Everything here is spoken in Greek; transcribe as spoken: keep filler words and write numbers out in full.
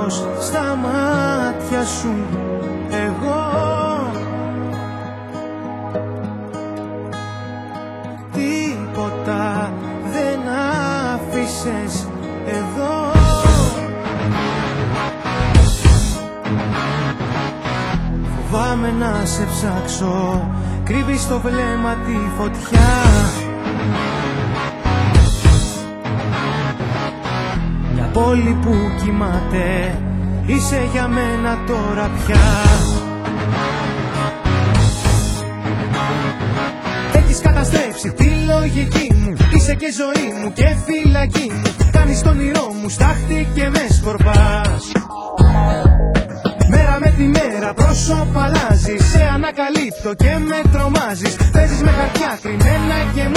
φως στα μάτια σου εγώ. Τίποτα δεν άφησες εδώ. Φοβάμαι να σε ψάξω, κρύβεις στο βλέμμα τη φωτιά. Μια πόλη που κοιμάται, είσαι για μένα τώρα πια. Έχεις καταστρέψει τη λογική μου, είσαι και ζωή μου και φυλακή μου. Κάνεις το όνειρό μου στάχτη και με σκορπάς. Μέρα με τη μέρα πρόσωπα αλλάζεις, σε ανακαλύπτω και με τρομάζεις. Παίζεις με χαρτιά κρυμμένα και μου